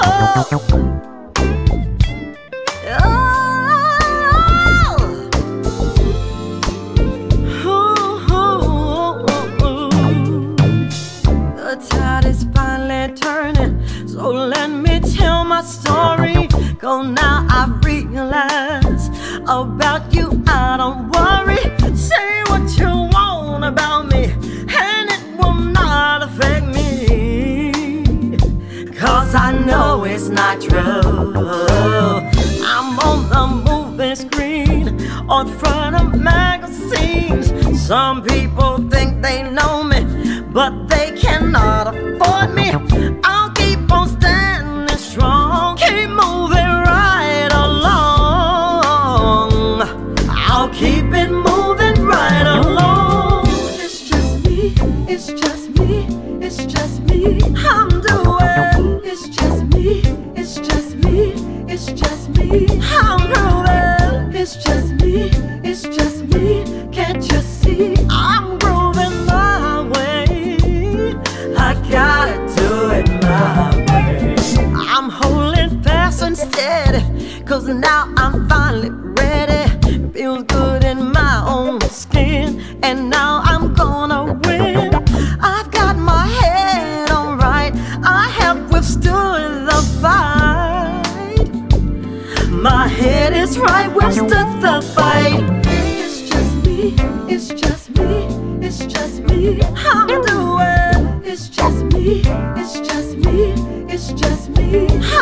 The tide is finally turning, so let me tell my story. 'Cause now I realize about you I don't worry. Say what you want about me, and it will not affect me, 'cause I know it's not true. I'm on the movie screen, on front of magazines. Some people think they know me, but they cannot afford me. I'll keep on standing strong, keep moving right along. I'll keep it moving right along. It's just me, it's just me, it's just me. I'm doing. It's just me, it's just me, it's just me. I'm grooving. It's just me, it's just me. Can't you see? I'm grooving my way. I gotta do it my way. I'm holding fast and steady, 'cause now I'm finally ready. Feels good in my own skin, and now I'm gonna win. I've got my head on right, I have withstood the fight. My head is right, withstood the fight. It's just me, it's just me, it's just me. I'm doing. It's just me, it's just me, it's just me.